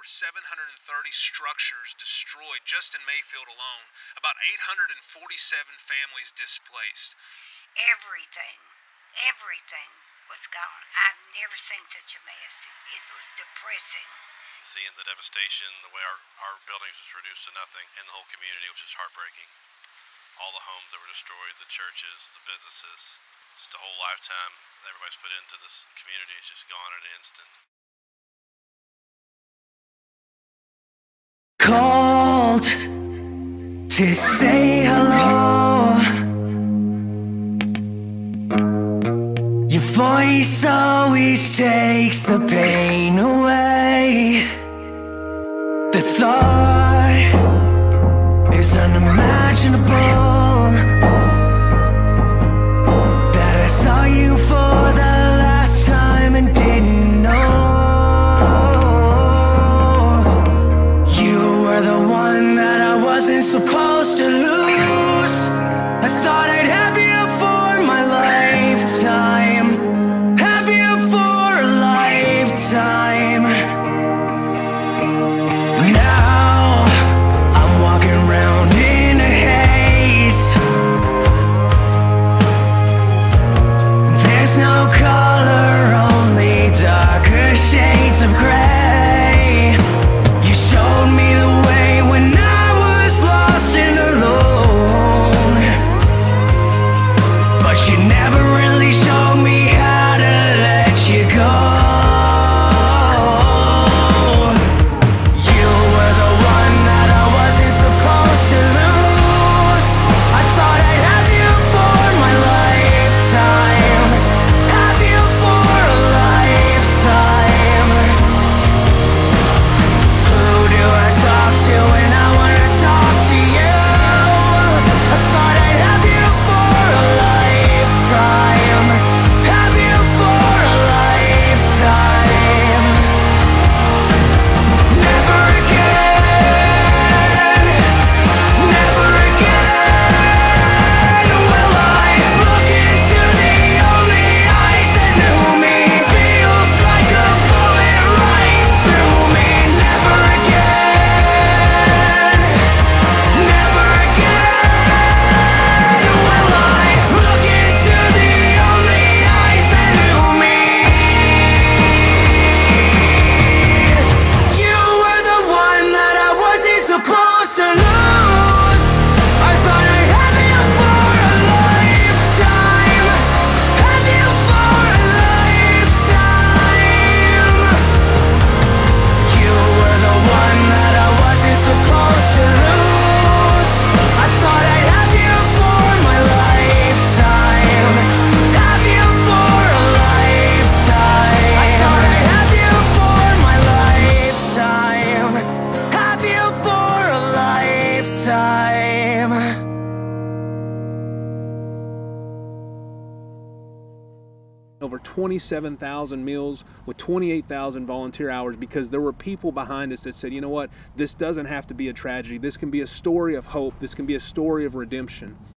730 structures destroyed just in Mayfield alone. About 847 families displaced. Everything was gone. I've never seen such a mess. It was depressing. Seeing the devastation, the way our buildings was reduced to nothing, and the whole community, which is heartbreaking. All the homes that were destroyed, the churches, the businesses, just a whole lifetime that everybody's put into this community is just gone in an instant. Called to say hello. Your voice always takes the pain away. The thought is unimaginable that I saw you for the last time and didn't know. You were the one that I wasn't supposed to lose. I thought I'd have you for my lifetime, have you for a lifetime. Now I'm walking around in a haze. There's no color, only darker shades of gray. You showed me the way when I was lost and alone, but you never really showed me how to let you go. You were the one that I wasn't supposed to lose. I thought I'd have you for my lifetime, have you for a lifetime. Who do I talk to when I wanna talk to you? I thought I'd have you for a lifetime, have you for a lifetime. Never again, never again will I look into the only eyes that knew me. Feels like a bullet right through me. Never again, never again will I look into the only eyes that knew me. You were the one that I wasn't supposed to lose. I thought I'd have you for a lifetime, have you for a lifetime. You were the one that I wasn't supposed to lose. I thought I'd have you for my lifetime, have you for a lifetime. I thought I'd have you for my lifetime, have you for a lifetime. Over 27,000 meals with 28,000 volunteer hours, because there were people behind us that said, you know what, this doesn't have to be a tragedy. This can be a story of hope. This can be a story of redemption.